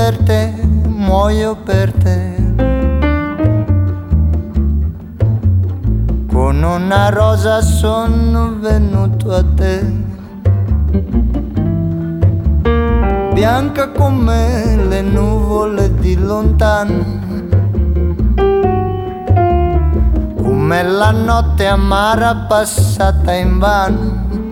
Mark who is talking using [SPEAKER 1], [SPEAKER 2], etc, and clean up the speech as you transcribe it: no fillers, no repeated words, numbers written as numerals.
[SPEAKER 1] per te, muoio per te. Con una rosa sono venuto a te, bianca come le nuvole di lontano, come la notte amara passata invano.